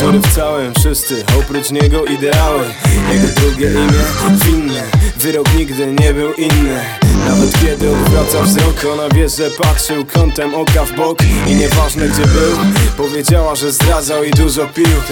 Wzory w całym, wszyscy oprócz niego ideały. Jego drugie imię winne, wyrok nigdy nie był inny. Nawet kiedy odwraca wzrok, ona wie, że patrzył kątem oka w bok. I nieważne gdzie był, powiedziała, że zdradzał i dużo pił.